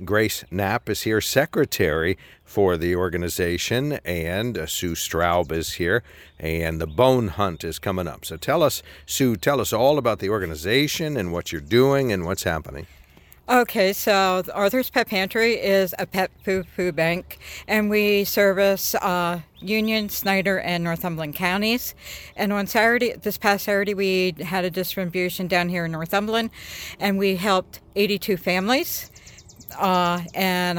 Grace Knapp is here, secretary for the organization, and Sue Straub is here, and the bone hunt is coming up. So Sue, tell us all about the organization and what you're doing and what's happening. Okay, so Arthur's Pet Pantry is a pet food bank, and we service Union, Snyder, and Northumberland counties. And on this past Saturday, we had a distribution down here in Northumberland, and we helped 82 families, and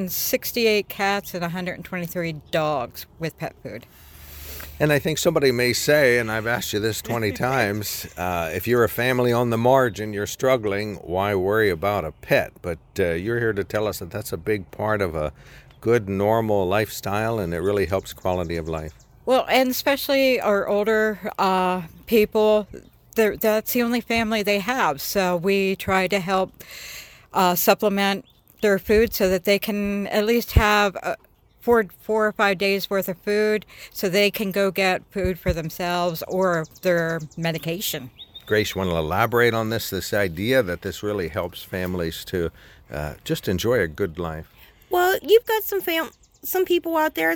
168 cats and 123 dogs with pet food. And I think somebody may say, and I've asked you this 20 times, if you're a family on the margin, you're struggling, why worry about a pet? But you're here to tell us that that's a big part of a good, normal lifestyle, and it really helps quality of life. Well, and especially our older people, that's the only family they have. So we try to help supplement their food so that they can at least have 4 or 5 days worth of food so they can go get food for themselves or their medication. Grace, you want to elaborate on this idea that this really helps families to just enjoy a good life? Well, you've got some people out there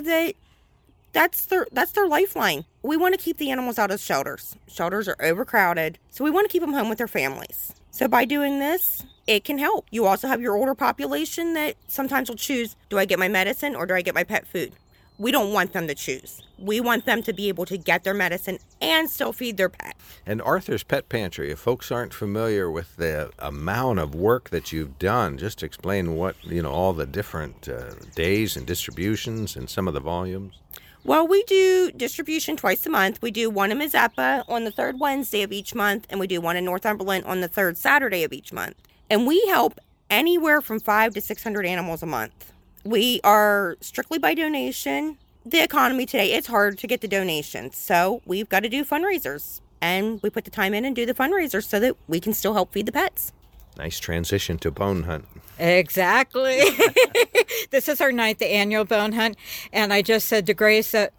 that's their lifeline. We want to keep the animals out of shelters. Shelters are overcrowded, so we want to keep them home with their families. So by doing this, it can help. You also have your older population that sometimes will choose, do I get my medicine or do I get my pet food? We don't want them to choose. We want them to be able to get their medicine and still feed their pet. And Arthur's Pet Pantry, if folks aren't familiar with the amount of work that you've done, just explain what, all the different days and distributions and some of the volumes. Well, we do distribution twice a month. We do one in Mazeppa on the third Wednesday of each month, and we do one in Northumberland on the third Saturday of each month. And we help anywhere from 500 to 600 animals a month. We are strictly by donation. The economy today, it's hard to get the donations. So we've got to do fundraisers. And we put the time in and do the fundraisers so that we can still help feed the pets. Nice transition to bone hunt. Exactly. This is our 9th annual bone hunt. And I just said to Grace that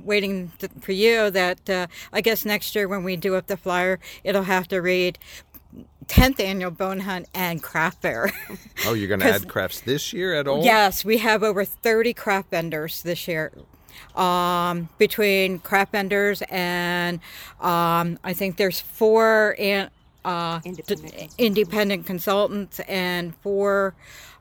for you that I guess next year when we do up the flyer, it'll have to read 10th annual bone hunt and craft fair. Oh, you're going to add crafts this year at all? Yes, we have over 30 craft vendors this year. Between craft vendors and I think there's 4 independent consultants and 4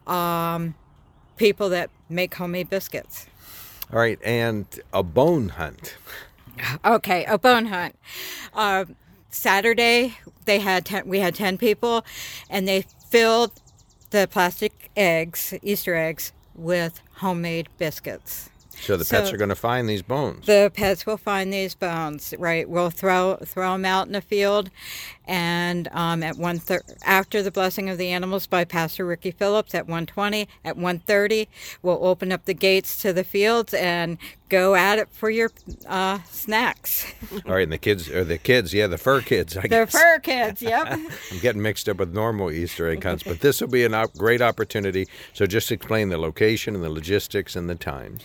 people that make homemade biscuits. All right, and a bone hunt. Okay, a bone hunt. Saturday, we had 10 people, and they filled the plastic eggs, Easter eggs, with homemade biscuits. So the pets are going to find these bones. The pets will find these bones, right? We'll throw them out in the field, and after the blessing of the animals by Pastor Ricky Phillips at 1:20, at 1:30, we'll open up the gates to the fields and go at it for your snacks. All right, and the fur kids, I guess. The fur kids, yep. I'm getting mixed up with normal Easter egg hunts, but this will be a great opportunity. So just explain the location and the logistics and the times.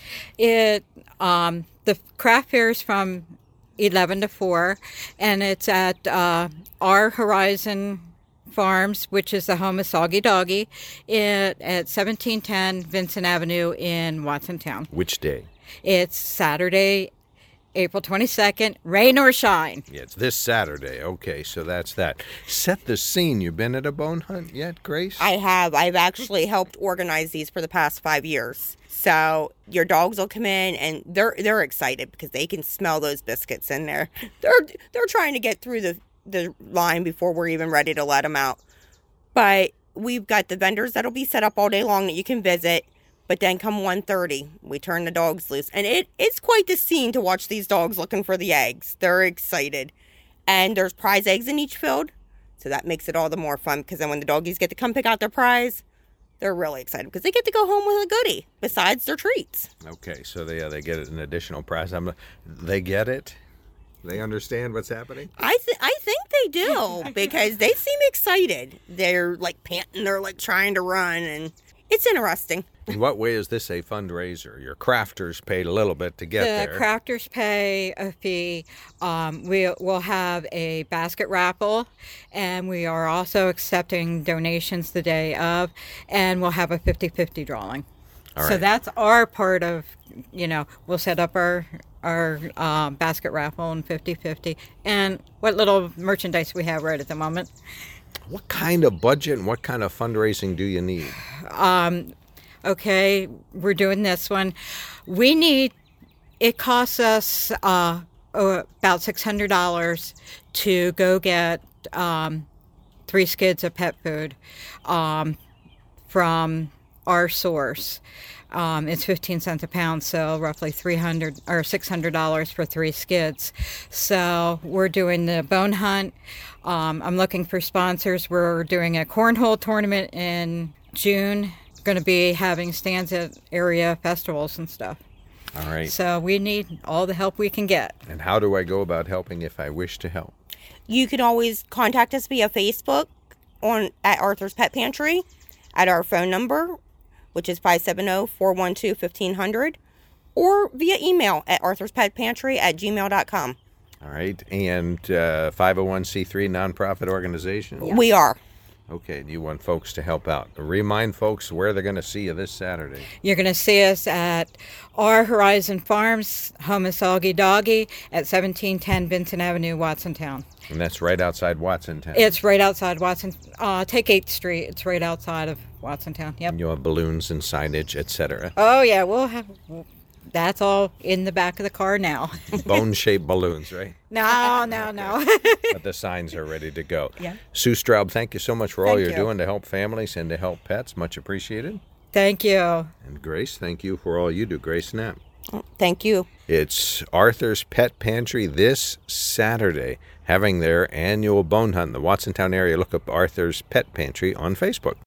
The craft fair is from 11 to 4, and it's at our Horizon Farms, which is the home of Soggy Doggy, at 1710 Vincent Avenue in Watsontown. Which day? It's Saturday, April 22nd, rain or shine. Yeah, it's this Saturday. Okay, so that's that. Set the scene. You been at a bone hunt yet, Grace? I have. I've actually helped organize these for the past 5 years. So your dogs will come in and they're excited because they can smell those biscuits in there. They're trying to get through the line before we're even ready to let them out. But we've got the vendors that'll be set up all day long that you can visit. But then come 1:30, we turn the dogs loose. And it's quite the scene to watch these dogs looking for the eggs. They're excited. And there's prize eggs in each field. So that makes it all the more fun. Because then when the doggies get to come pick out their prize, they're really excited. Because they get to go home with a goodie besides their treats. Okay, so they get an additional prize. They get it? They understand what's happening? I think they do. Because they seem excited. They're like panting. They're like trying to run. And It's interesting. In what way is this a fundraiser? Your crafters paid a little bit to get The there. crafters pay a fee. We will have a basket raffle, and we are also accepting donations the day of, and we'll have a 50-50 drawing. All So right. that's our part of, we'll set up our basket raffle and 50-50, and what little merchandise we have right at the moment. What kind of budget and what kind of fundraising do you need? Okay, we're doing this one. It costs us about $600 to go get 3 skids of pet food from our source. It's 15 cents a pound, so roughly $300 or $600 for 3 skids. So we're doing the bone hunt. I'm looking for sponsors. We're doing a cornhole tournament in June. Going to be having stands at area festivals and stuff. All right. So we need all the help we can get. And how do I go about helping if I wish to help? You can always contact us via Facebook at Arthur's Pet Pantry at our phone number, which is 570-412-1500, or via email at arthurspetpantry@gmail.com. All right. And 501c3 nonprofit organization? We are. Okay. You want folks to help out. Remind folks where they're going to see you this Saturday. You're going to see us at our Horizon Farms, home of Soggy Doggy, at 1710 Vincent Avenue, Watsontown. And that's right outside Watsontown. It's right outside Watson. Take 8th Street. It's right outside of Watsontown. Yep. And you'll have balloons and signage, etc. Oh, yeah. We'll have... That's all in the back of the car now. Bone-shaped balloons, right? No. But the signs are ready to go. Yeah. Sue Straub, thank you so much for all Thank you're you. doing to help families and to help pets. Much appreciated. Thank you. And Grace, thank you for all you do. Grace Knapp. Thank you. It's Arthur's Pet Pantry this Saturday, having their annual bone hunt in the Watsontown area. Look up Arthur's Pet Pantry on Facebook.